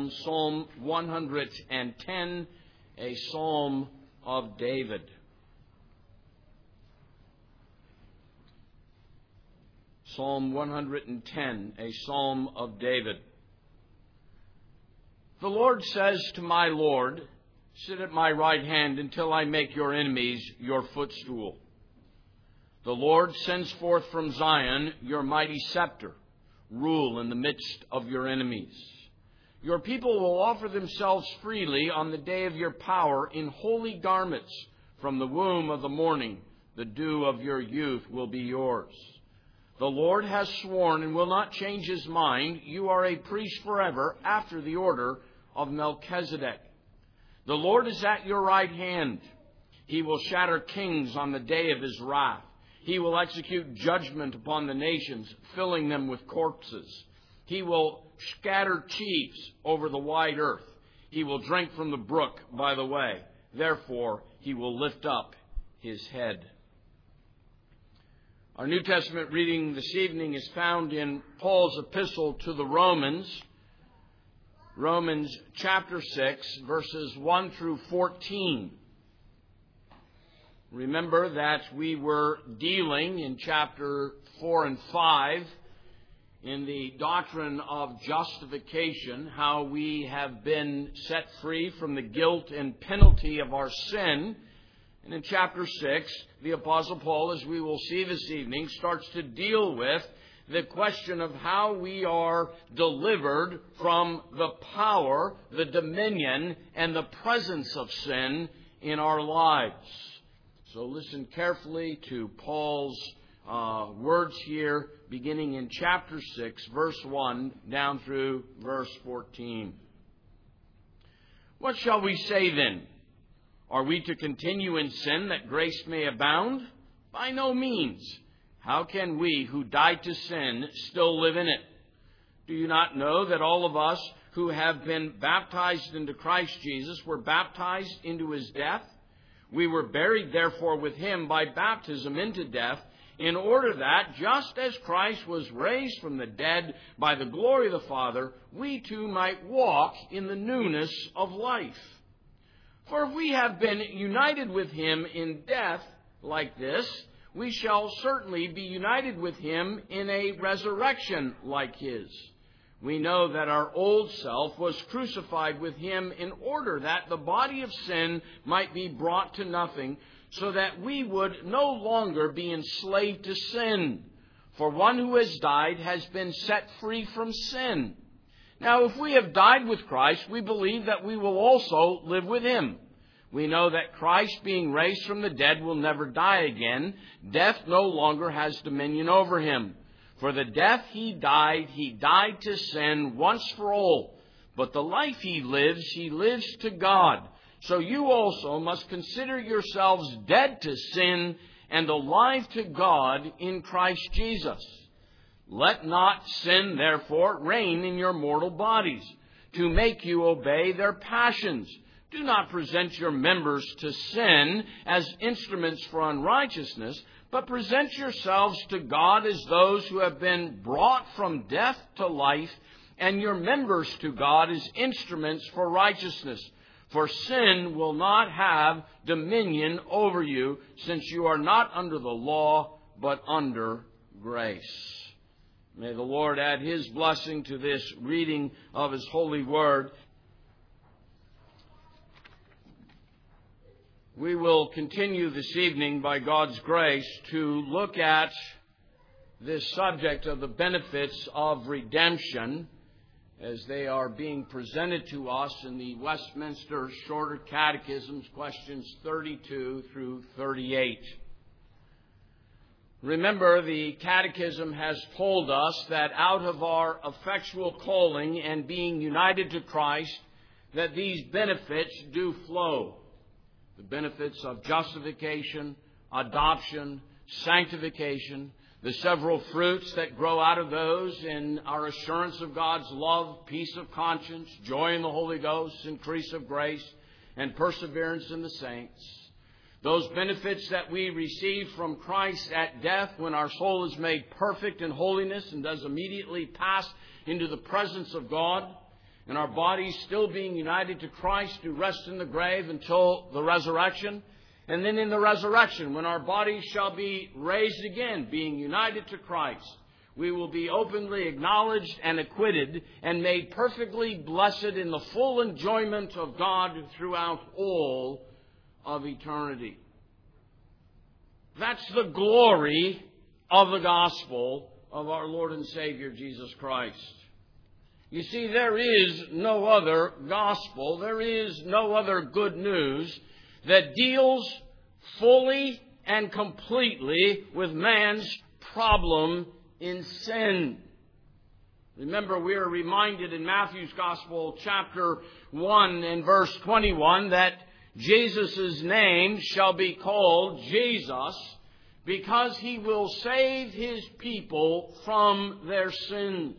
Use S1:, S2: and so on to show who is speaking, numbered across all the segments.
S1: from Psalm 110, a psalm of David. Psalm 110, a psalm of David. The Lord says to my Lord, sit at my right hand until I make your enemies your footstool. The Lord sends forth from Zion your mighty scepter. Rule in the midst of your enemies. Your people will offer themselves freely on the day of your power in holy garments. From the womb of the morning, the dew of your youth will be yours. The Lord has sworn and will not change his mind. You are a priest forever after the order of Melchizedek. The Lord is at your right hand. He will shatter kings on the day of his wrath. He will execute judgment upon the nations, filling them with corpses. He will scatter chiefs over the wide earth. He will drink from the brook by the way. Therefore, he will lift up his head. Our New Testament reading this evening is found in Paul's epistle to the Romans. Romans chapter 6, verses 1 through 14. Remember that we were dealing in chapter 4 and 5 in the doctrine of justification, how we have been set free from the guilt and penalty of our sin. And in chapter 6, the Apostle Paul, as we will see this evening, starts to deal with the question of how we are delivered from the power, the dominion, and the presence of sin in our lives. So listen carefully to Paul's words here, beginning in chapter 6, verse 1, down through verse 14. What shall we say then? Are we to continue in sin that grace may abound? By no means. How can we who died to sin still live in it? Do you not know that all of us who have been baptized into Christ Jesus were baptized into his death? We were buried, therefore, with him by baptism into death, in order that, just as Christ was raised from the dead by the glory of the Father, we too might walk in the newness of life. For if we have been united with him in death like this, we shall certainly be united with him in a resurrection like his. We know that our old self was crucified with him in order that the body of sin might be brought to nothing, so that we would no longer be enslaved to sin. For one who has died has been set free from sin. Now, if we have died with Christ, we believe that we will also live with him. We know that Christ, being raised from the dead, will never die again. Death no longer has dominion over him. For the death he died to sin once for all. But the life he lives to God. So you also must consider yourselves dead to sin and alive to God in Christ Jesus. Let not sin, therefore, reign in your mortal bodies, to make you obey their passions. Do not present your members to sin as instruments for unrighteousness, but present yourselves to God as those who have been brought from death to life, and your members to God as instruments for righteousness. For sin will not have dominion over you, since you are not under the law, but under grace. May the Lord add his blessing to this reading of his holy word. We will continue this evening, by God's grace, to look at this subject of the benefits of redemption as they are being presented to us in the Westminster Shorter Catechisms, questions 32 through 38. Remember, the Catechism has told us that out of our effectual calling and being united to Christ, that these benefits do flow. The benefits of justification, adoption, sanctification, the several fruits that grow out of those in our assurance of God's love, peace of conscience, joy in the Holy Ghost, increase of grace, and perseverance in the saints. Those benefits that we receive from Christ at death when our soul is made perfect in holiness and does immediately pass into the presence of God. and our bodies still being united to Christ to rest in the grave until the resurrection. And then in the resurrection, when our bodies shall be raised again, being united to Christ, we will be openly acknowledged and acquitted and made perfectly blessed in the full enjoyment of God throughout all of eternity. That's the glory of the gospel of our Lord and Savior Jesus Christ. You see, there is no other gospel, there is no other good news that deals fully and completely with man's problem in sin. Remember, we are reminded in Matthew's Gospel, chapter 1 and verse 21, that Jesus' name shall be called Jesus, because he will save his people from their sins.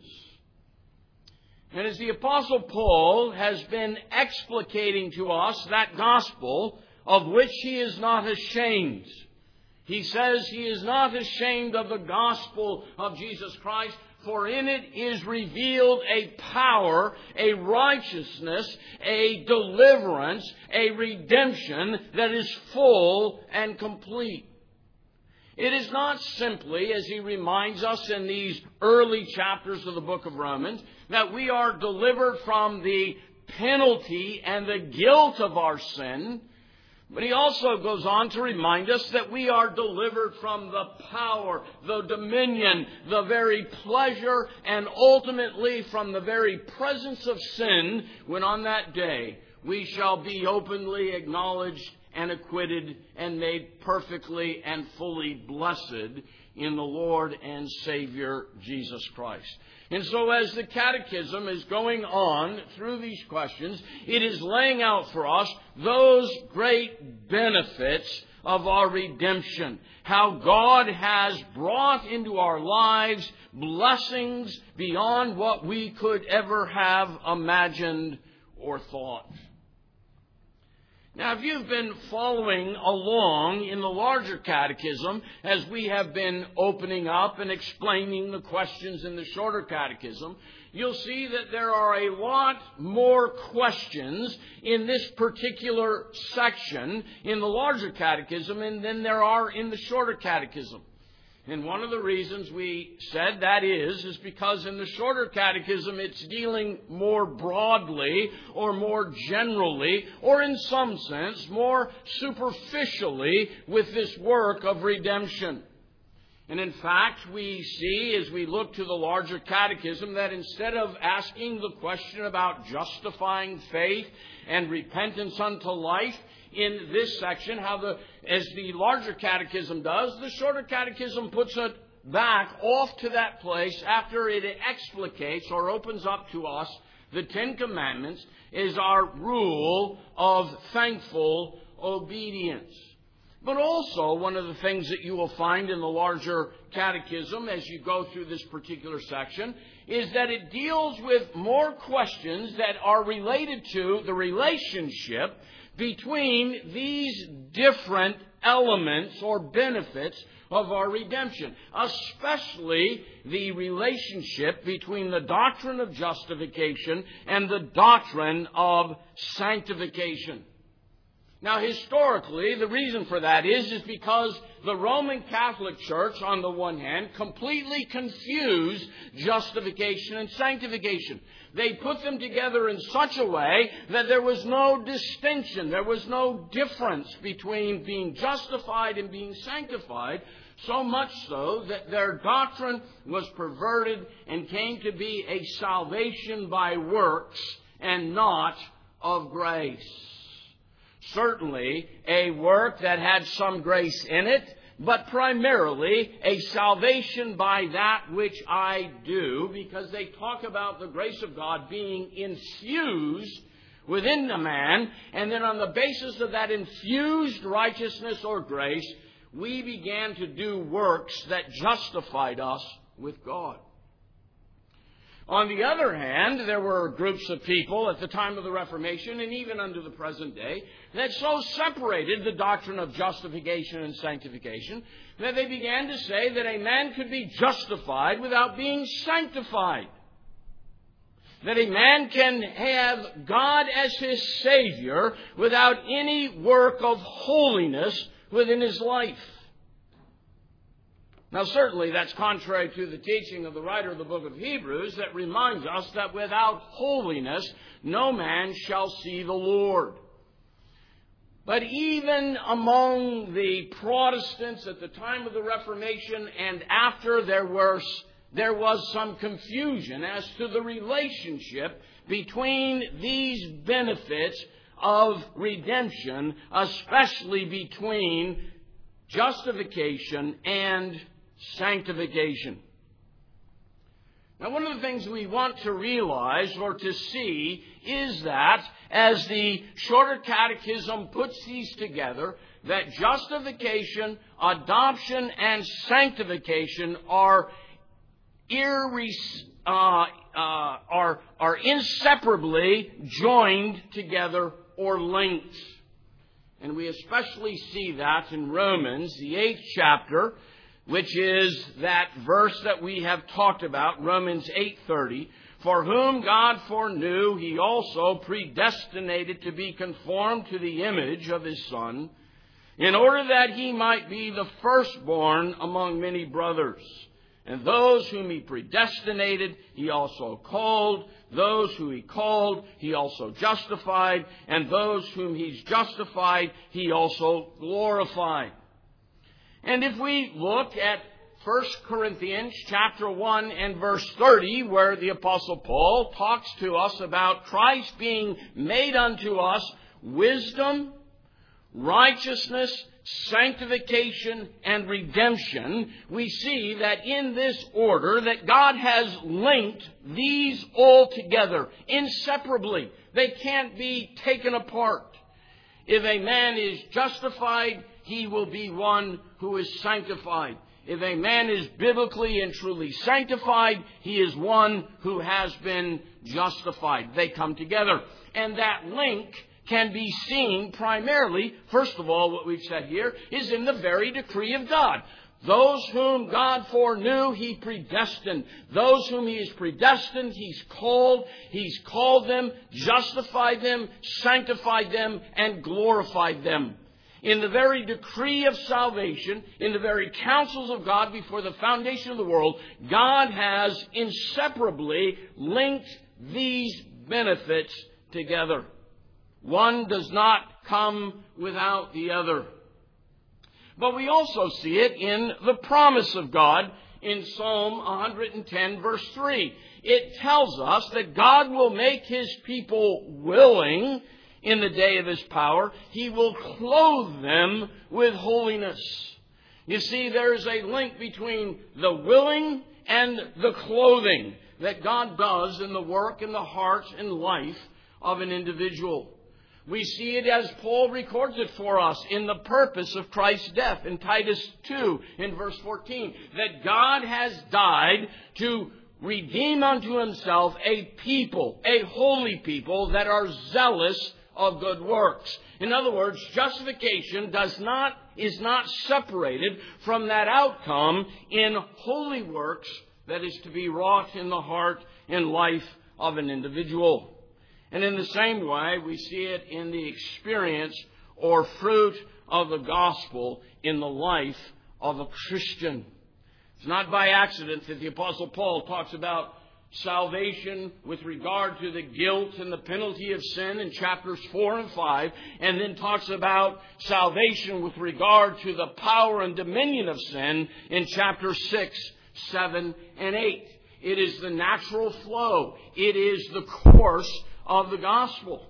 S1: And as the Apostle Paul has been explicating to us that gospel of which he is not ashamed, he says he is not ashamed of the gospel of Jesus Christ, for in it is revealed a power, a righteousness, a deliverance, a redemption that is full and complete. It is not simply, as he reminds us in these early chapters of the book of Romans, that we are delivered from the penalty and the guilt of our sin, but he also goes on to remind us that we are delivered from the power, the dominion, the very pleasure, and ultimately from the very presence of sin, when on that day we shall be openly acknowledged and acquitted and made perfectly and fully blessed in the Lord and Savior Jesus Christ. And so as the Catechism is going on through these questions, it is laying out for us those great benefits of our redemption. How God has brought into our lives blessings beyond what we could ever have imagined or thought. Now, if you've been following along in the larger catechism, as we have been opening up and explaining the questions in the shorter catechism, you'll see that there are a lot more questions in this particular section in the larger catechism than there are in the shorter catechism. And one of the reasons we said that is because in the shorter catechism it's dealing more broadly or more generally or in some sense more superficially with this work of redemption. And in fact, we see as we look to the larger catechism that instead of asking the question about justifying faith and repentance unto life, in this section, as the larger catechism does, the shorter catechism puts it back off to that place after it explicates or opens up to us the Ten Commandments is our rule of thankful obedience. But also, one of the things that you will find in the larger catechism as you go through this particular section is that it deals with more questions that are related to the relationship between these different elements or benefits of our redemption, especially the relationship between the doctrine of justification and the doctrine of sanctification. Now, historically, the reason for that is because the Roman Catholic Church, on the one hand, completely confused justification and sanctification. They put them together in such a way that there was no distinction, there was no difference between being justified and being sanctified, so much so that their doctrine was perverted and came to be a salvation by works and not of grace. Certainly a work that had some grace in it, but primarily a salvation by that which I do, because they talk about the grace of God being infused within the man, and then on the basis of that infused righteousness or grace, we began to do works that justified us with God. On the other hand, there were groups of people at the time of the Reformation and even unto the present day that so separated the doctrine of justification and sanctification that they began to say that a man could be justified without being sanctified. that a man can have God as his Savior without any work of holiness within his life. Now, certainly that's contrary to the teaching of the writer of the book of Hebrews that reminds us that without holiness no man shall see the Lord. But even among the Protestants at the time of the Reformation and after, there was some confusion as to the relationship between these benefits of redemption, especially between justification and sanctification. Now, one of the things we want to realize or to see is that, as the Shorter Catechism puts these together, that justification, adoption, and sanctification are inseparably joined together or linked. And we especially see that in Romans, the 8th chapter, which is that verse that we have talked about, Romans 8:30. For whom God foreknew, he also predestinated to be conformed to the image of his Son, in order that he might be the firstborn among many brothers. And those whom he predestinated, he also called. Those who he called, he also justified. And those whom he's justified, he also glorified. And if we look at 1 Corinthians chapter 1 and verse 30, where the Apostle Paul talks to us about Christ being made unto us wisdom, righteousness, sanctification, and redemption, we see that in this order that God has linked these all together inseparably. They can't be taken apart. If a man is justified, he will be one who is sanctified. If a man is biblically and truly sanctified, he is one who has been justified. They come together. And that link can be seen primarily, first of all, what we've said here, is in the very decree of God. Those whom God foreknew, he predestined. Those whom he has predestined, he's called. He's called them, justified them, sanctified them, and glorified them. In the very decree of salvation, in the very counsels of God before the foundation of the world, God has inseparably linked these benefits together. One does not come without the other. But we also see it in the promise of God in Psalm 110 verse 3. It tells us that God will make his people willing in the day of his power. He will clothe them with holiness. You see, there is a link between the willing and the clothing that God does in the work and the heart and life of an individual. We see it as Paul records it for us in the purpose of Christ's death in Titus 2 in verse 14. That God has died to redeem unto himself a people, a holy people that are zealous of good works. In other words, justification is not separated from that outcome in holy works that is to be wrought in the heart and life of an individual. And in the same way, we see it in the experience or fruit of the gospel in the life of a Christian. It's not by accident that the Apostle Paul talks about salvation with regard to the guilt and the penalty of sin in chapters 4 and 5, and then talks about salvation with regard to the power and dominion of sin in chapters 6, 7, and 8. It is the natural flow. It is the course of the gospel.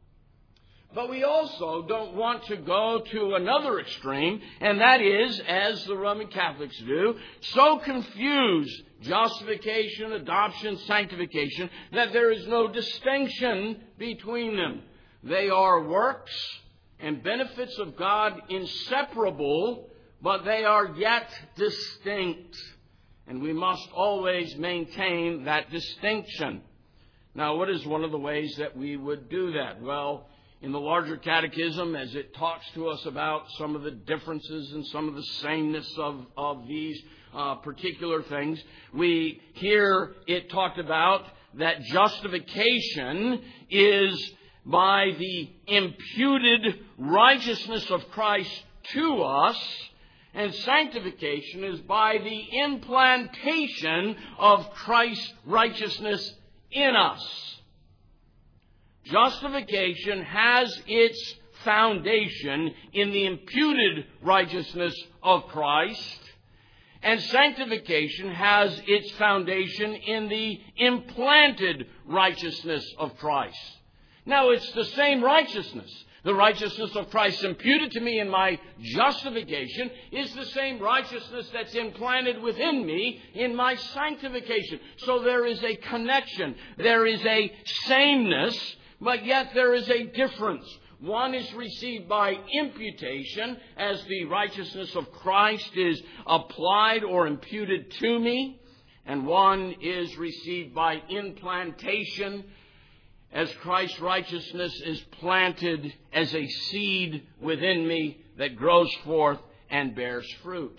S1: But we also don't want to go to another extreme, and that is, as the Roman Catholics do, so confuse justification, adoption, sanctification, that there is no distinction between them. They are works and benefits of God inseparable, but they are yet distinct. And we must always maintain that distinction. Now, what is one of the ways that we would do that? Well, in the larger catechism, as it talks to us about some of the differences and some of the sameness of these particular things, we hear it talked about that justification is by the imputed righteousness of Christ to us, and sanctification is by the implantation of Christ's righteousness in us. Justification has its foundation in the imputed righteousness of Christ, and sanctification has its foundation in the implanted righteousness of Christ. Now, it's the same righteousness. The righteousness of Christ imputed to me in my justification is the same righteousness that's implanted within me in my sanctification. So there is a connection. There is a sameness, but yet there is a difference. One is received by imputation, as the righteousness of Christ is applied or imputed to me, and one is received by implantation, as Christ's righteousness is planted as a seed within me that grows forth and bears fruit.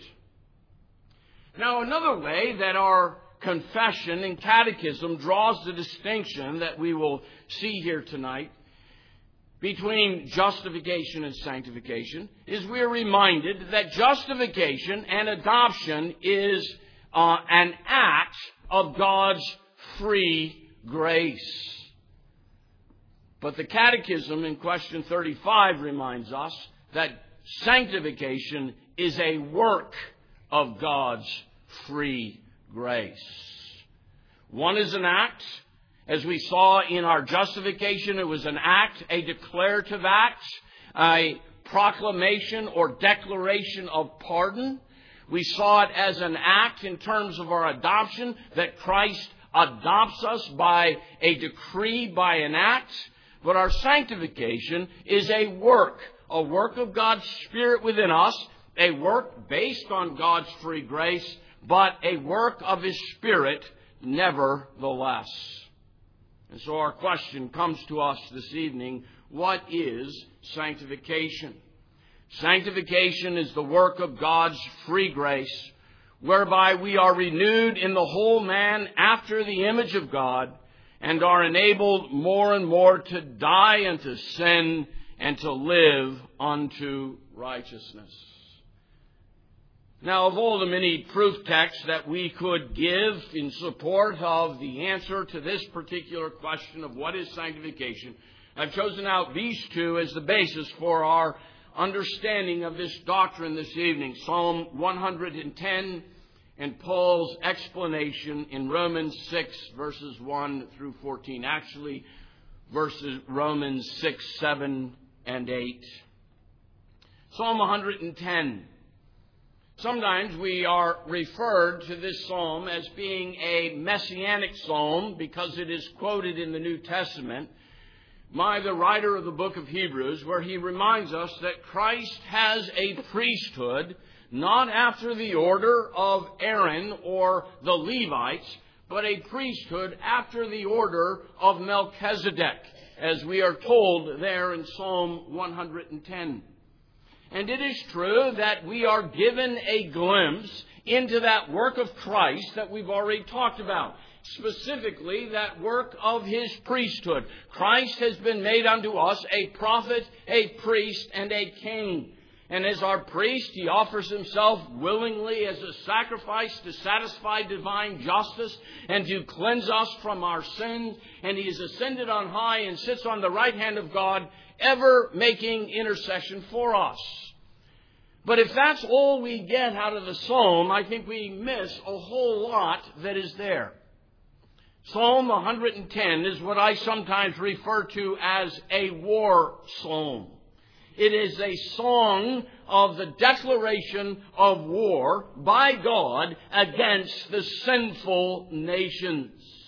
S1: Now, another way that our confession and catechism draws the distinction that we will see here tonight between justification and sanctification is we are reminded that justification and adoption is an act of God's free grace. But the Catechism in question 35 reminds us that sanctification is a work of God's free grace. One is an act. As we saw in our justification, it was an act, a declarative act, a proclamation or declaration of pardon. We saw it as an act in terms of our adoption, that Christ adopts us by a decree, by an act. But our sanctification is a work of God's Spirit within us, a work based on God's free grace, but a work of His Spirit nevertheless. And so our question comes to us this evening: what is sanctification? Sanctification is the work of God's free grace, whereby we are renewed in the whole man after the image of God, and are enabled more and more to die unto sin and to live unto righteousness. Now, of all the many proof texts that we could give in support of the answer to this particular question of what is sanctification, I've chosen out these two as the basis for our understanding of this doctrine this evening. Psalm 110 and Paul's explanation in Romans 6, verses 1 through 14. Actually, verses Romans 6, 7, and 8. Psalm 110. Sometimes we are referred to this psalm as being a messianic psalm because it is quoted in the New Testament by the writer of the book of Hebrews, where he reminds us that Christ has a priesthood not after the order of Aaron or the Levites, but a priesthood after the order of Melchizedek, as we are told there in Psalm 110. And it is true that we are given a glimpse into that work of Christ that we've already talked about. Specifically, that work of His priesthood. Christ has been made unto us a prophet, a priest, and a king. And as our priest, He offers Himself willingly as a sacrifice to satisfy divine justice and to cleanse us from our sins. And He is ascended on high and sits on the right hand of God, ever making intercession for us. But if that's all we get out of the psalm, I think we miss a whole lot that is there. Psalm 110 is what I sometimes refer to as a war psalm. It is a song of the declaration of war by God against the sinful nations.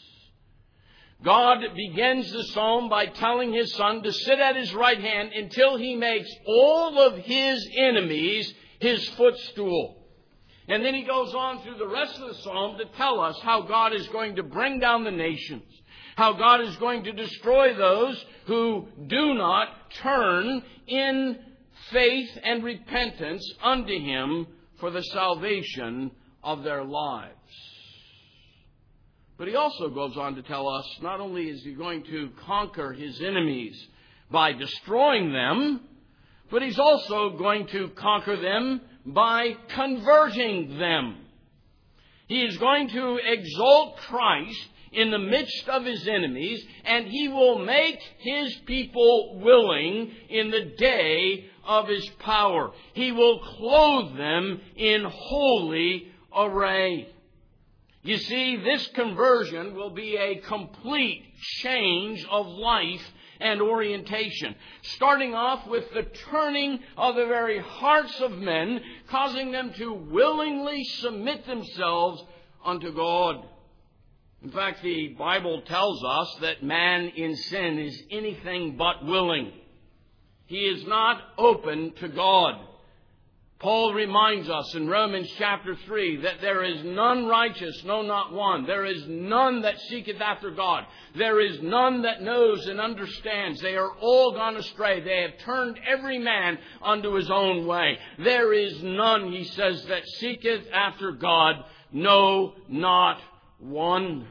S1: God begins the psalm by telling His Son to sit at His right hand until He makes all of His enemies His footstool. And then He goes on through the rest of the psalm to tell us how God is going to bring down the nations, how God is going to destroy those who do not turn in faith and repentance unto Him for the salvation of their lives. But he also goes on to tell us not only is he going to conquer his enemies by destroying them, but he's also going to conquer them by converting them. He is going to exalt Christ in the midst of his enemies, and he will make his people willing in the day of his power. He will clothe them in holy array. You see, this conversion will be a complete change of life and orientation, starting off with the turning of the very hearts of men, causing them to willingly submit themselves unto God. In fact, the Bible tells us that man in sin is anything but willing. He is not open to God. Paul reminds us in Romans chapter 3 that there is none righteous, no, not one. There is none that seeketh after God. There is none that knows and understands. They are all gone astray. They have turned every man unto his own way. There is none, he says, that seeketh after God, no, not one.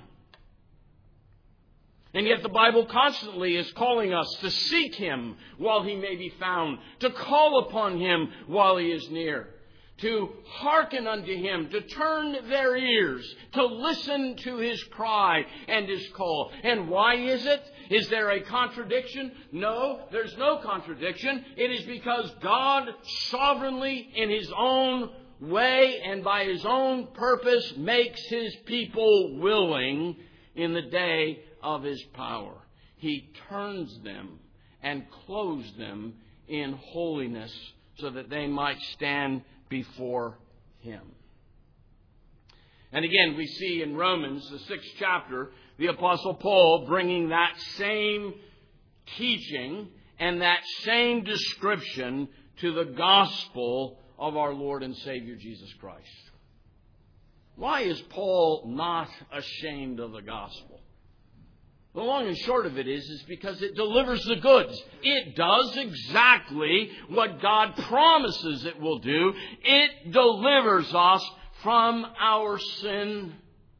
S1: And yet the Bible constantly is calling us to seek Him while He may be found, to call upon Him while He is near, to hearken unto Him, to turn their ears, to listen to His cry and His call. And why is it? Is there a contradiction? No, there's no contradiction. It is because God sovereignly, in His own way and by His own purpose, makes His people willing in the day of His power. He turns them and clothes them in holiness so that they might stand before Him. And again, we see in Romans, the 6th chapter, the Apostle Paul bringing that same teaching and that same description to the gospel of our Lord and Savior Jesus Christ. Why is Paul not ashamed of the gospel? The long and short of it is because it delivers the goods. It does exactly what God promises it will do. It delivers us from our sin.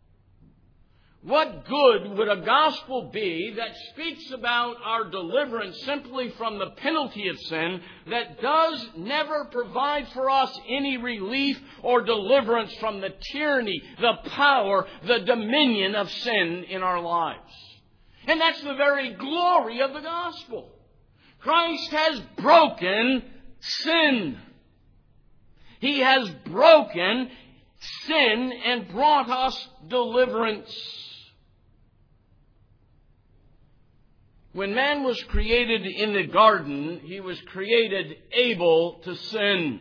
S1: What good would a gospel be that speaks about our deliverance simply from the penalty of sin, that does never provide for us any relief or deliverance from the tyranny, the power, the dominion of sin in our lives? And that's the very glory of the gospel. Christ has broken sin. He has broken sin and brought us deliverance. When man was created in the garden, he was created able to sin.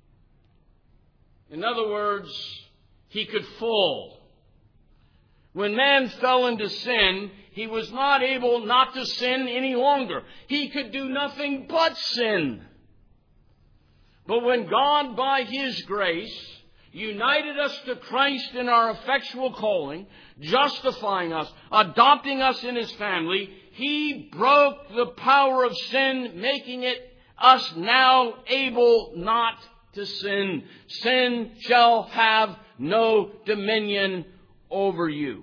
S1: In other words, he could fall. When man fell into sin, he was not able not to sin any longer. He could do nothing but sin. But when God, by His grace, united us to Christ in our effectual calling, justifying us, adopting us in His family, He broke the power of sin, making it us now able not to sin. Sin shall have no dominion over you.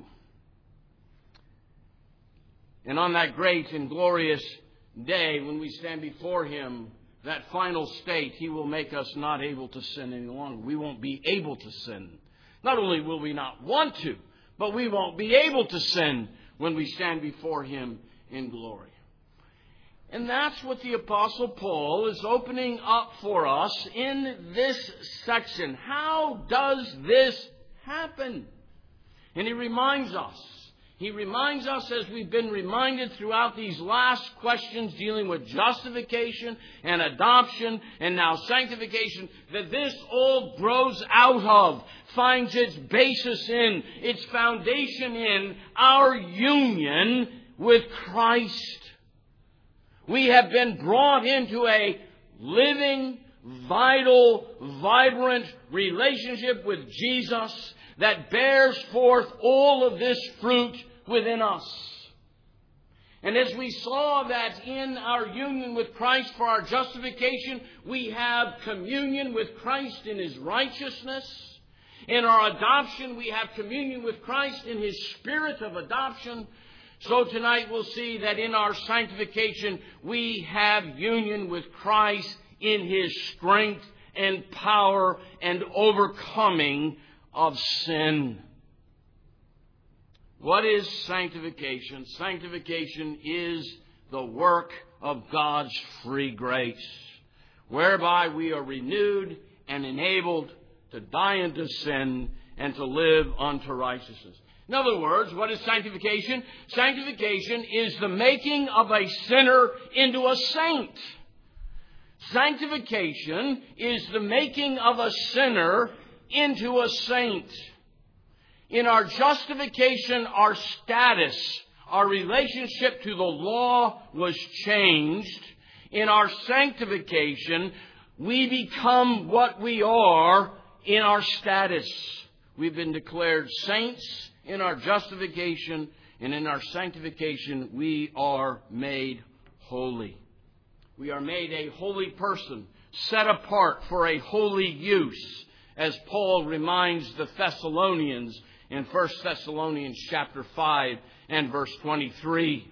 S1: And on that great and glorious day, when we stand before Him, that final state, He will make us not able to sin any longer. We won't be able to sin. Not only will we not want to, but we won't be able to sin when we stand before Him in glory. And that's what the Apostle Paul is opening up for us in this section. How does this happen? And he reminds us, as we've been reminded throughout these last questions dealing with justification and adoption and now sanctification, that this all grows out of, finds its basis in, its foundation in our union with Christ. We have been brought into a living, vital, vibrant relationship with Jesus that bears forth all of this fruit within us. And as we saw that in our union with Christ for our justification, we have communion with Christ in His righteousness. In our adoption, we have communion with Christ in His Spirit of adoption. So tonight we'll see that in our sanctification, we have union with Christ in His strength and power and overcoming of sin. What is sanctification? Sanctification is the work of God's free grace, whereby we are renewed and enabled to die unto sin and to live unto righteousness. In other words, what is sanctification? Sanctification is the making of a sinner into a saint. Sanctification is the making of a sinner into a saint. In our justification, our status, our relationship to the law was changed. In our sanctification, we become what we are in our status. We've been declared saints in our justification, and in our sanctification, we are made holy. We are made a holy person, set apart for a holy use, as Paul reminds the Thessalonians in 1 Thessalonians chapter 5 and verse 23.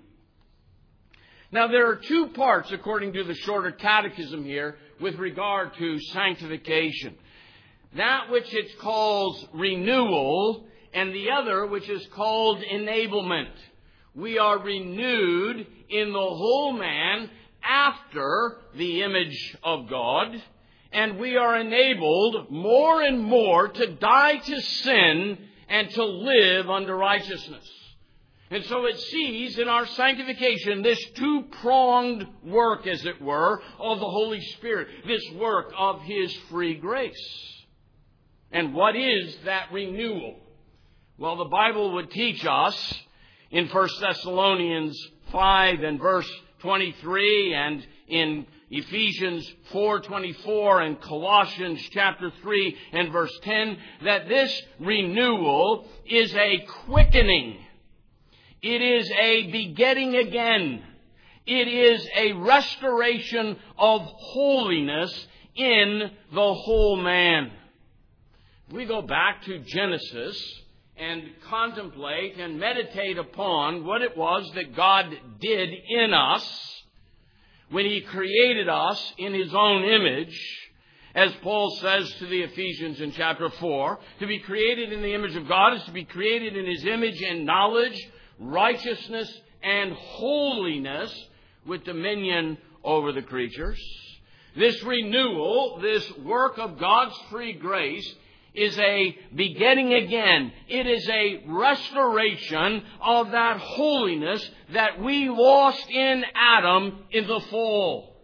S1: Now, there are two parts, according to the shorter catechism here, with regard to sanctification. That which it calls renewal, and the other which is called enablement. We are renewed in the whole man after the image of God, and we are enabled more and more to die to sin and to live unto righteousness. And so it sees in our sanctification this two-pronged work, as it were, of the Holy Spirit, this work of His free grace. And what is that renewal? Well, the Bible would teach us in 1 Thessalonians 5 and verse 23, and in Ephesians 4:24 and Colossians chapter 3 and verse 10, that this renewal is a quickening. It is a begetting again. It is a restoration of holiness in the whole man. We go back to Genesis and contemplate and meditate upon what it was that God did in us when He created us in His own image. As Paul says to the Ephesians in chapter 4, to be created in the image of God is to be created in His image in knowledge, righteousness, and holiness, with dominion over the creatures. This renewal, this work of God's free grace, is a begetting again. It is a restoration of that holiness that we lost in Adam in the fall.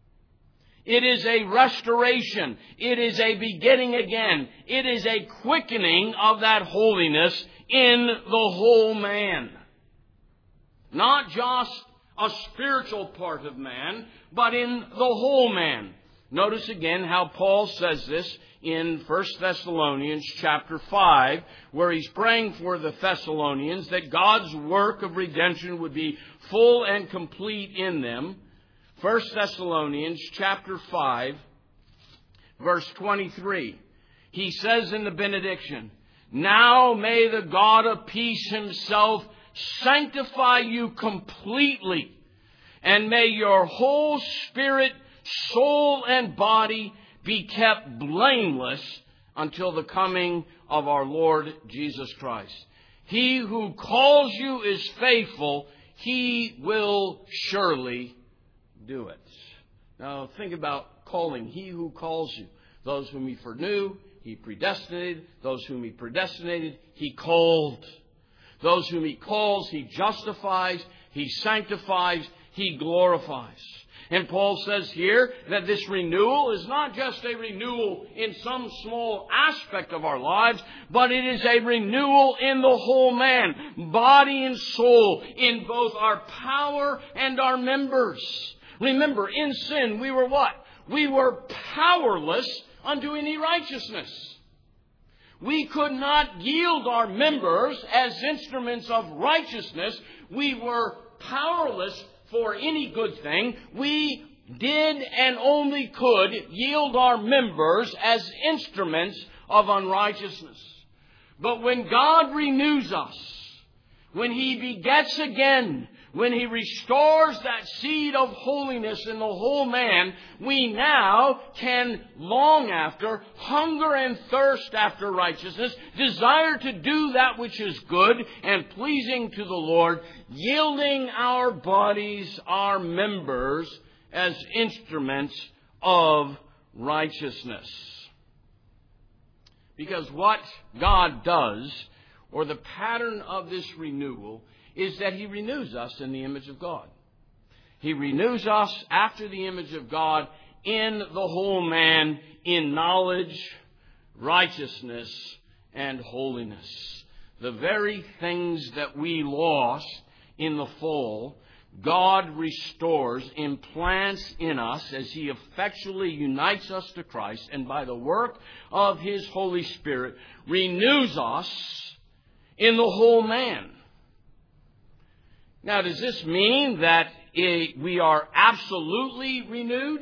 S1: It is a restoration. It is a begetting again. It is a quickening of that holiness in the whole man. Not just a spiritual part of man, but in the whole man. Notice again how Paul says this in 1 Thessalonians chapter 5, where he's praying for the Thessalonians that God's work of redemption would be full and complete in them. 1 Thessalonians chapter 5, verse 23. He says in the benediction, "Now may the God of peace Himself sanctify you completely, and may your whole spirit, soul, and body be kept blameless until the coming of our Lord Jesus Christ. He who calls you is faithful. He will surely do it." Now think about calling. He who calls you. Those whom He foreknew, He predestinated. Those whom He predestinated, He called. Those whom He calls, He justifies. He sanctifies. He glorifies. And Paul says here that this renewal is not just a renewal in some small aspect of our lives, but it is a renewal in the whole man, body and soul, in both our power and our members. Remember, in sin we were what? We were powerless unto any righteousness. We could not yield our members as instruments of righteousness. We were powerless for any good thing. We did and only could yield our members as instruments of unrighteousness. But when God renews us, when He begets again, when He restores that seed of holiness in the whole man, we now can long after, hunger and thirst after righteousness, desire to do that which is good and pleasing to the Lord, yielding our bodies, our members, as instruments of righteousness. Because what God does, or the pattern of this renewal, is that He renews us in the image of God. He renews us after the image of God in the whole man, in knowledge, righteousness, and holiness. The very things that we lost in the fall, God restores, implants in us as He effectually unites us to Christ, and by the work of His Holy Spirit renews us in the whole man. Now, does this mean that we are absolutely renewed?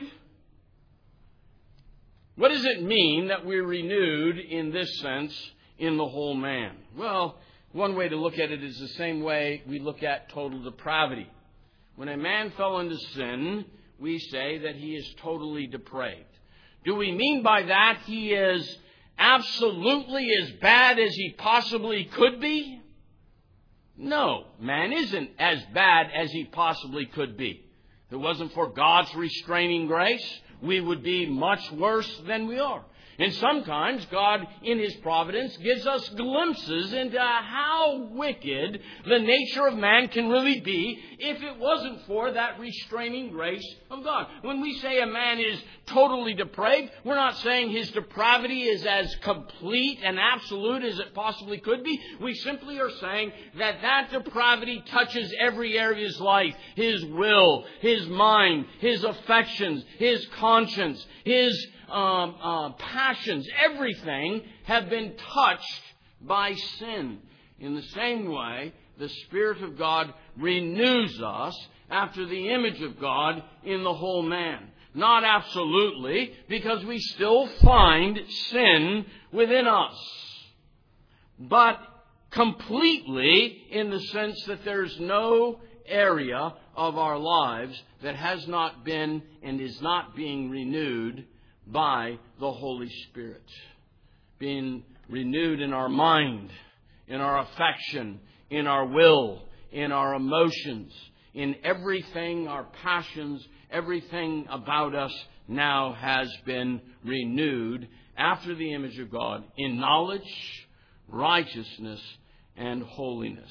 S1: What does it mean that we're renewed in this sense in the whole man? Well, one way to look at it is the same way we look at total depravity. When a man fell into sin, we say that he is totally depraved. Do we mean by that he is absolutely as bad as he possibly could be? No, man isn't as bad as he possibly could be. If it wasn't for God's restraining grace, we would be much worse than we are. And sometimes God, in His providence, gives us glimpses into how wicked the nature of man can really be if it wasn't for that restraining grace of God. When we say a man is totally depraved, we're not saying his depravity is as complete and absolute as it possibly could be. We simply are saying that that depravity touches every area of his life, his will, his mind, his affections, his conscience, his passions, everything have been touched by sin. In the same way, the Spirit of God renews us after the image of God in the whole man. Not absolutely, because we still find sin within us, but completely in the sense that there's no area of our lives that has not been and is not being renewed by the Holy Spirit. Being renewed in our mind, in our affection, in our will, in our emotions, in everything, our passions, everything about us now has been renewed after the image of God in knowledge, righteousness, and holiness.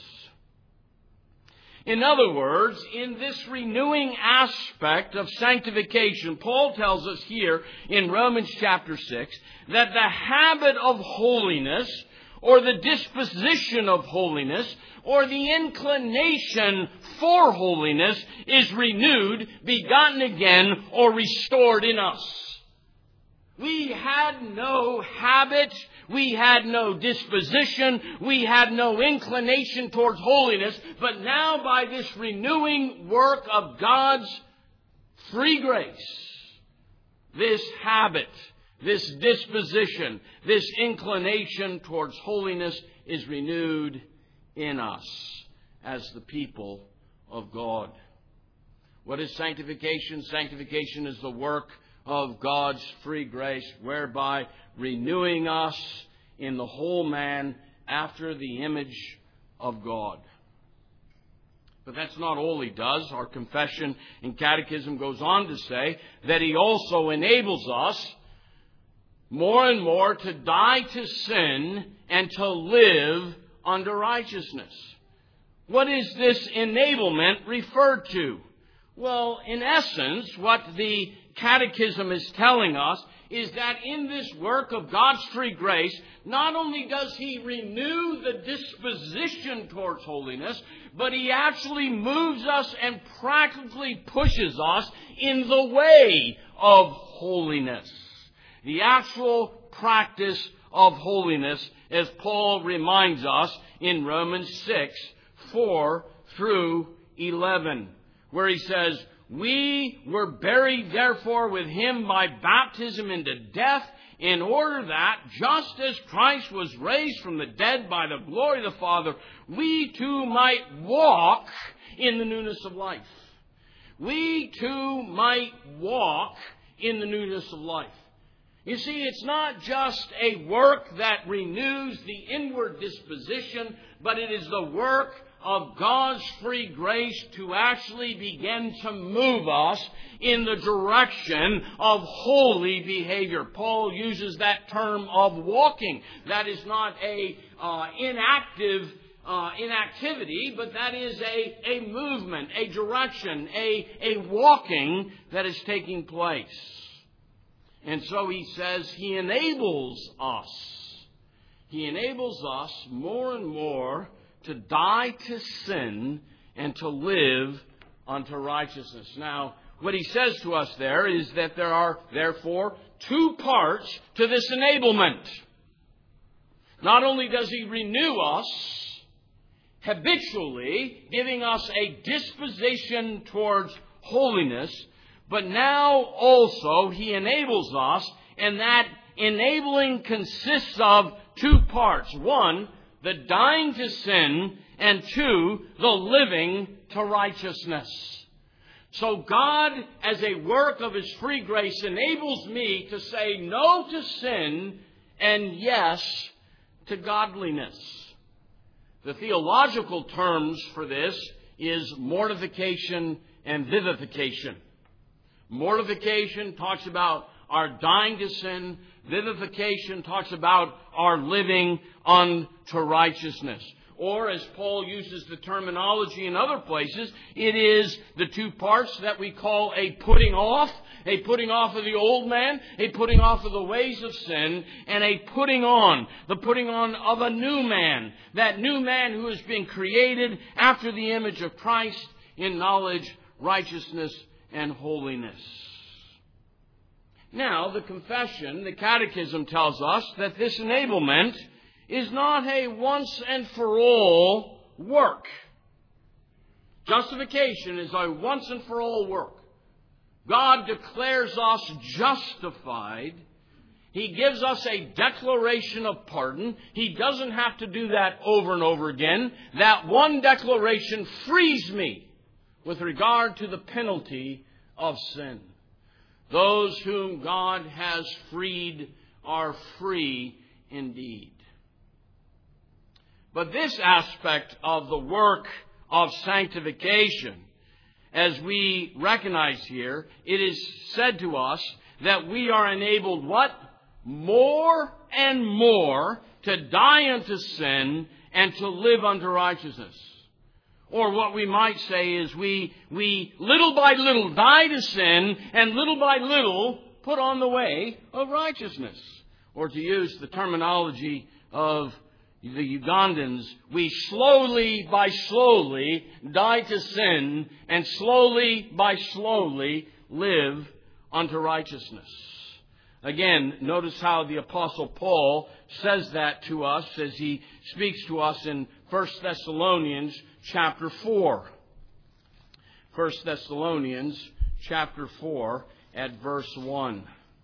S1: In other words, in this renewing aspect of sanctification, Paul tells us here in Romans chapter 6 that the habit of holiness, or the disposition of holiness, or the inclination for holiness is renewed, begotten again, or restored in us. We had no habit, we had no disposition, we had no inclination towards holiness, but now by this renewing work of God's free grace, this habit, this disposition, this inclination towards holiness is renewed in us as the people of God. What is sanctification? Sanctification is the work of God's free grace, whereby renewing us in the whole man after the image of God. But that's not all He does. Our confession and catechism goes on to say that He also enables us more and more to die to sin and to live under righteousness. What is this enablement referred to? Well, in essence, what the Catechism is telling us is that in this work of God's free grace, not only does He renew the disposition towards holiness, but He actually moves us and practically pushes us in the way of holiness. The actual practice of holiness, as Paul reminds us in Romans 6, 4 through 11, where he says, "We were buried therefore with Him by baptism into death, in order that, just as Christ was raised from the dead by the glory of the Father, we too might walk in the newness of life. We too might walk in the newness of life. You see, it's not just a work that renews the inward disposition, but it is the work of God's free grace to actually begin to move us in the direction of holy behavior. Paul uses that term of walking. That is not a inactivity, but that is a movement, a direction, a walking that is taking place. And so he says he enables us. He enables us more and more to die to sin and to live unto righteousness. Now, what he says to us there is that there are, therefore, two parts to this enablement. Not only does he renew us habitually, giving us a disposition towards holiness, but now also he enables us, and that enabling consists of two parts. One, the dying to sin, and two, the living to righteousness. So God, as a work of His free grace, enables me to say no to sin and yes to godliness. The theological terms for this is mortification and vivification. Mortification talks about our dying to sin. Vivification talks about our living unto righteousness. Or, as Paul uses the terminology in other places, it is the two parts that we call a putting off of the old man, a putting off of the ways of sin, and a putting on, the putting on of a new man. That new man who has been created after the image of Christ in knowledge, righteousness, and holiness. Now, the confession, the catechism tells us that this enablement is not a once and for all work. Justification is a once and for all work. God declares us justified. He gives us a declaration of pardon. He doesn't have to do that over and over again. That one declaration frees me with regard to the penalty of sin. Those whom God has freed are free indeed. But this aspect of the work of sanctification, as we recognize here, it is said to us that we are enabled what? More and more to die unto sin and to live unto righteousness. Or what we might say is we little by little die to sin and little by little put on the way of righteousness. Or to use the terminology of the Ugandans, we slowly by slowly die to sin and slowly by slowly live unto righteousness. Again, notice how the Apostle Paul says that to us as he speaks to us in 1 Thessalonians chapter 4. 1 Thessalonians chapter 4 at verse 1.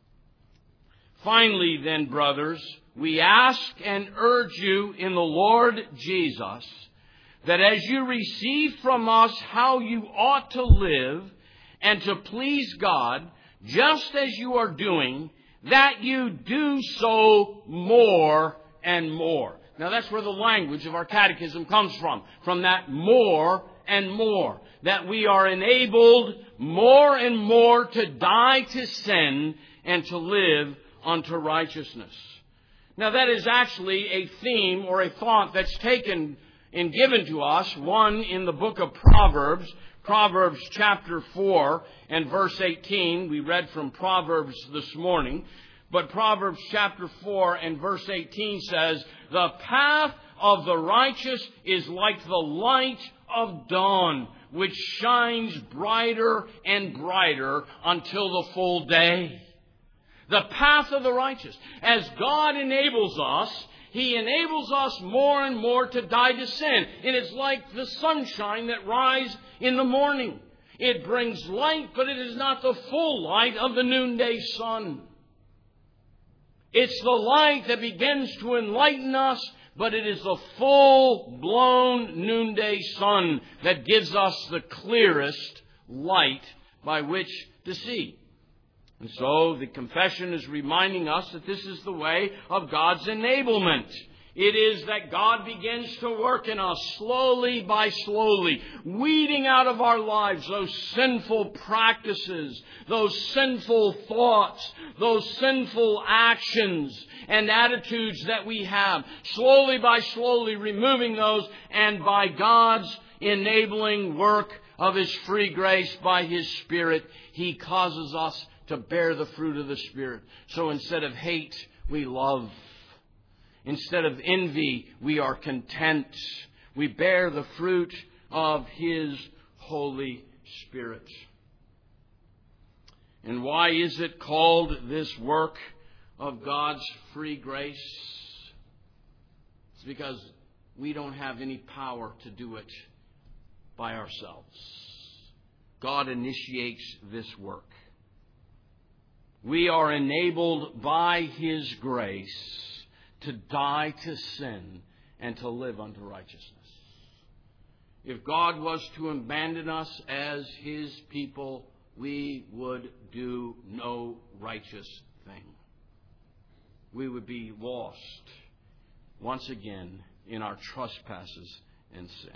S1: Finally then, brothers, we ask and urge you in the Lord Jesus that as you receive from us how you ought to live and to please God, just as you are doing, that you do so more and more. Now that's where the language of our catechism comes from that more and more. That we are enabled more and more to die to sin and to live unto righteousness. Now that is actually a theme or a thought that's taken and given to us, one in the book of Proverbs, Proverbs chapter 4 and verse 18. We read from Proverbs this morning. But Proverbs chapter 4 and verse 18 says, the path of the righteous is like the light of dawn, which shines brighter and brighter until the full day. The path of the righteous. As God enables us, He enables us more and more to die to sin. And it's like the sunshine that rises in the morning. It brings light, but it is not the full light of the noonday sun. It's the light that begins to enlighten us, but it is the full-blown noonday sun that gives us the clearest light by which to see. And so the confession is reminding us that this is the way of God's enablement. It is that God begins to work in us slowly by slowly, weeding out of our lives those sinful practices, those sinful thoughts, those sinful actions and attitudes that we have. Slowly by slowly removing those, and by God's enabling work of His free grace by His Spirit, He causes us to bear the fruit of the Spirit. So instead of hate, we love. Instead of envy, we are content. We bear the fruit of His Holy Spirit. And why is it called this work of God's free grace? It's because we don't have any power to do it by ourselves. God initiates this work. We are enabled by His grace to die to sin and to live unto righteousness. If God was to abandon us as His people, we would do no righteous thing. We would be lost once again in our trespasses and sin.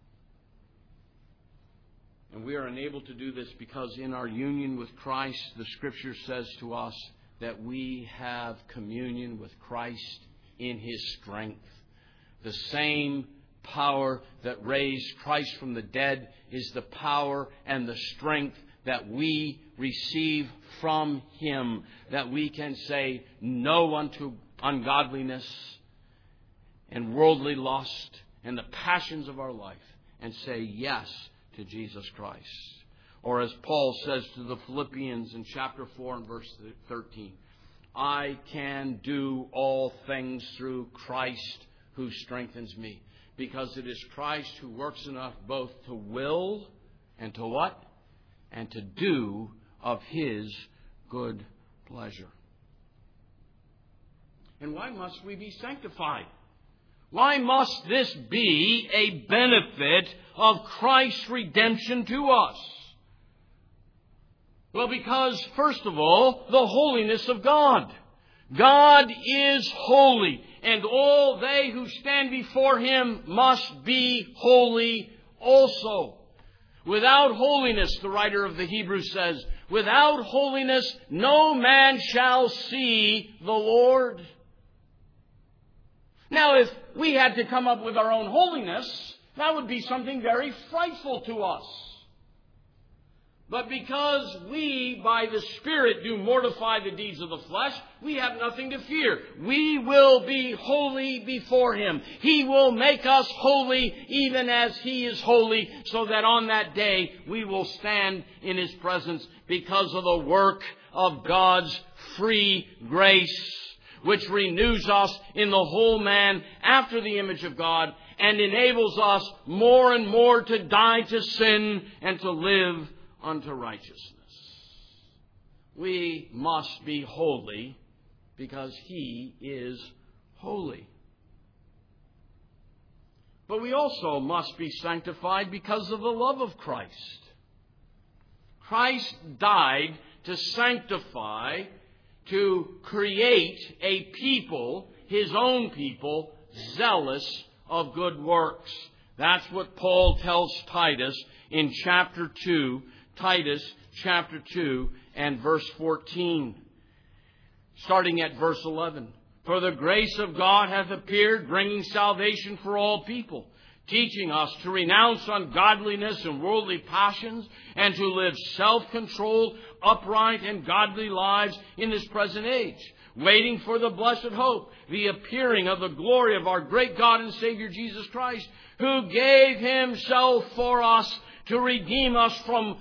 S1: And we are enabled to do this because in our union with Christ, the Scripture says to us that we have communion with Christ in His strength. The same power that raised Christ from the dead is the power and the strength that we receive from Him, that we can say no unto ungodliness and worldly lust and the passions of our life, and say yes to Jesus Christ. Or as Paul says to the Philippians in chapter 4 and verse 13, I can do all things through Christ who strengthens me. Because it is Christ who works in us both to will and to what? And to do of His good pleasure. And why must we be sanctified? Why must this be a benefit of Christ's redemption to us? Well, because, first of all, the holiness of God. God is holy, and all they who stand before Him must be holy also. Without holiness, the writer of the Hebrews says, without holiness no man shall see the Lord. Now, if we had to come up with our own holiness, that would be something very frightful to us. But because we, by the Spirit, do mortify the deeds of the flesh, we have nothing to fear. We will be holy before Him. He will make us holy even as He is holy, so that on that day we will stand in His presence because of the work of God's free grace, which renews us in the whole man after the image of God and enables us more and more to die to sin and to live unto righteousness. We must be holy because He is holy. But we also must be sanctified because of the love of Christ. Christ died to sanctify, to create a people, His own people, zealous of good works. That's what Paul tells Titus in chapter 2, Titus chapter 2 and verse 14. Starting at verse 11. For the grace of God hath appeared, bringing salvation for all people, teaching us to renounce ungodliness and worldly passions, and to live self-controlled, upright, and godly lives in this present age, waiting for the blessed hope, the appearing of the glory of our great God and Savior Jesus Christ, who gave Himself for us to redeem us from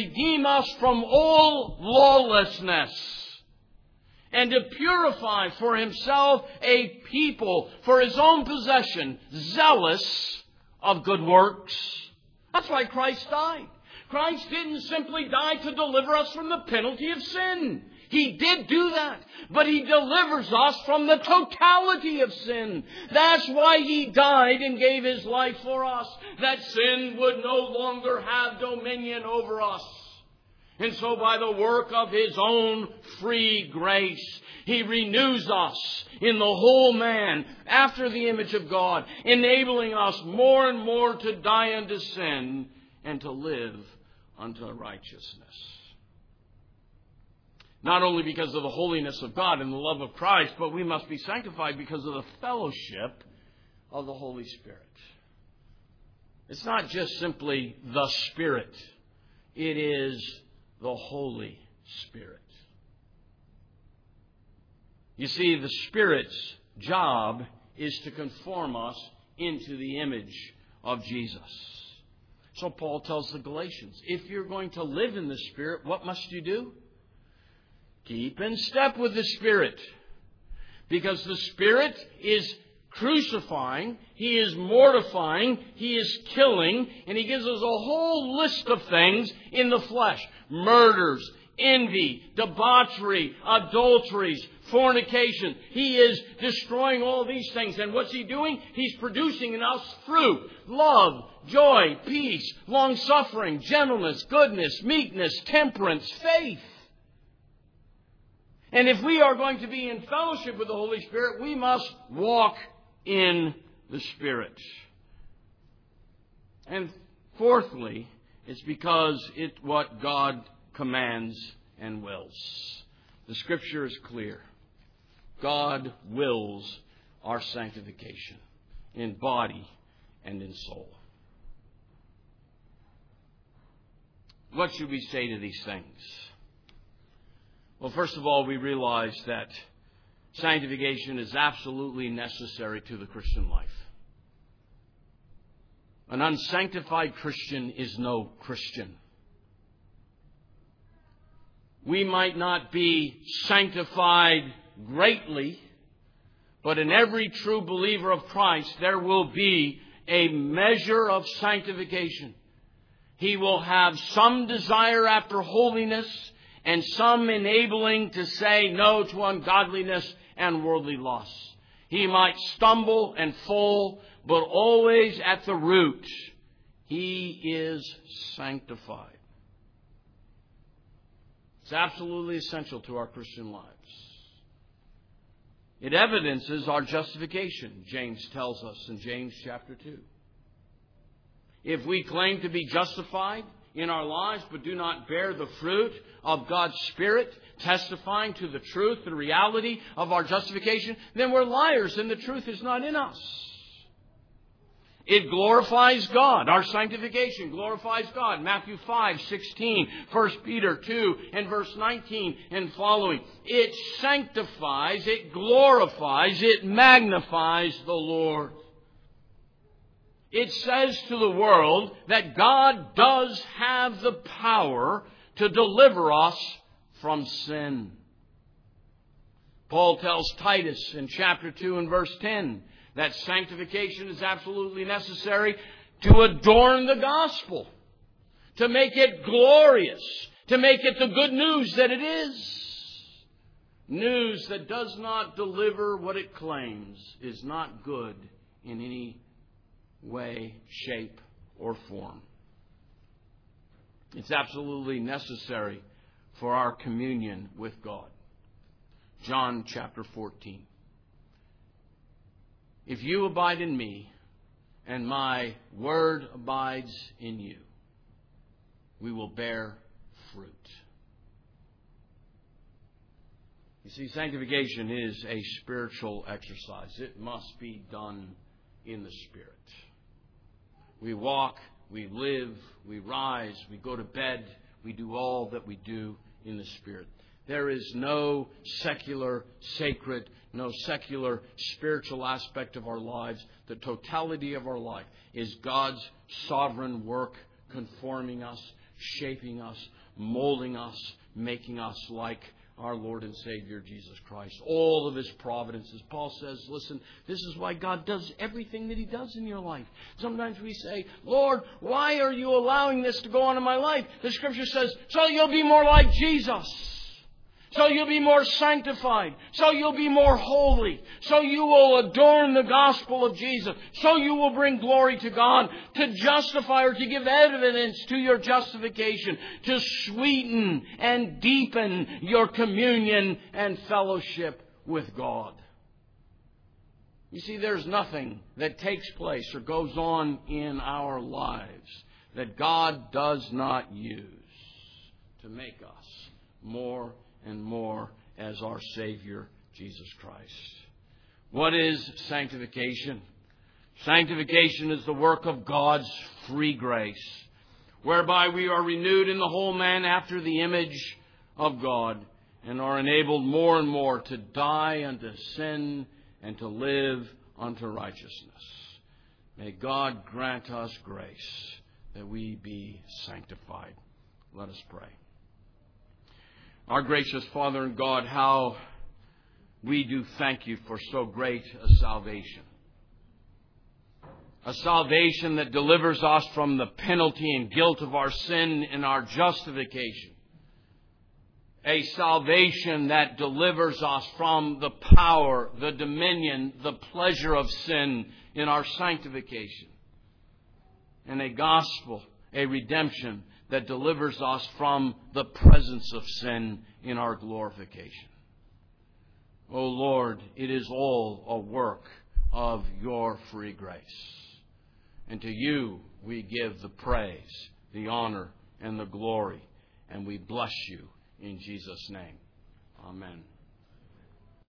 S1: all lawlessness, and to purify for Himself a people for His own possession, zealous of good works. That's why Christ died. Christ didn't simply die to deliver us from the penalty of sin. He did do that, but He delivers us from the totality of sin. That's why He died and gave His life for us, that sin would no longer have dominion over us. And so by the work of His own free grace, He renews us in the whole man after the image of God, enabling us more and more to die unto sin and to live unto righteousness. Not only because of the holiness of God and the love of Christ, but we must be sanctified because of the fellowship of the Holy Spirit. It's not just simply the Spirit. It is the Holy Spirit. You see, the Spirit's job is to conform us into the image of Jesus. So Paul tells the Galatians, if you're going to live in the Spirit, what must you do? Keep in step with the Spirit. Because the Spirit is crucifying, He is mortifying, He is killing, and He gives us a whole list of things in the flesh. Murders, envy, debauchery, adulteries, fornication. He is destroying all these things. And what's He doing? He's producing in us fruit, love, joy, peace, long-suffering, gentleness, goodness, meekness, temperance, faith. And if we are going to be in fellowship with the Holy Spirit, we must walk in the Spirit. And fourthly, it's because it's what God commands and wills. The Scripture is clear. God wills our sanctification in body and in soul. What should we say to these things? Well, first of all, we realize that sanctification is absolutely necessary to the Christian life. An unsanctified Christian is no Christian. We might not be sanctified greatly, but in every true believer of Christ, there will be a measure of sanctification. He will have some desire after holiness, and some enabling to say no to ungodliness and worldly lusts. He might stumble and fall, but always at the root, he is sanctified. It's absolutely essential to our Christian lives. It evidences our justification, James tells us in James chapter 2. If we claim to be justified in our lives, but do not bear the fruit of God's Spirit, testifying to the truth, the reality of our justification, then we're liars and the truth is not in us. It glorifies God. Our sanctification glorifies God. Matthew 5:16, 1 Peter 2 and verse 19 and following. It sanctifies, it glorifies, it magnifies the Lord. It says to the world that God does have the power to deliver us from sin. Paul tells Titus in chapter 2 and verse 10 that sanctification is absolutely necessary to adorn the gospel, to make it glorious, to make it the good news that it is. News that does not deliver what it claims is not good in any way, shape, or form. It's absolutely necessary for our communion with God. John chapter 14. If you abide in me, and my word abides in you, we will bear fruit. You see, sanctification is a spiritual exercise. It must be done in the Spirit. We walk, we live, we rise, we go to bed, we do all that we do in the Spirit. There is no secular, sacred, no secular, spiritual aspect of our lives. The totality of our life is God's sovereign work, conforming us, shaping us, molding us, making us like our Lord and Savior, Jesus Christ. All of His providences. Paul says, listen, this is why God does everything that He does in your life. Sometimes we say, Lord, why are you allowing this to go on in my life? The Scripture says, so you'll be more like Jesus. So you'll be more sanctified. So you'll be more holy. So you will adorn the gospel of Jesus. So you will bring glory to God, to justify or to give evidence to your justification, to sweeten and deepen your communion and fellowship with God. You see, there's nothing that takes place or goes on in our lives that God does not use to make us more and more as our Savior, Jesus Christ. What is sanctification? Sanctification is the work of God's free grace, whereby we are renewed in the whole man after the image of God and are enabled more and more to die unto sin and to live unto righteousness. May God grant us grace that we be sanctified. Let us pray. Our gracious Father and God, how we do thank You for so great a salvation. A salvation that delivers us from the penalty and guilt of our sin and our justification. A salvation that delivers us from the power, the dominion, the pleasure of sin in our sanctification. And a gospel, a redemption that delivers us from the presence of sin in our glorification. O Lord, it is all a work of Your free grace. And to You we give the praise, the honor, and the glory. And we bless You in Jesus' name. Amen.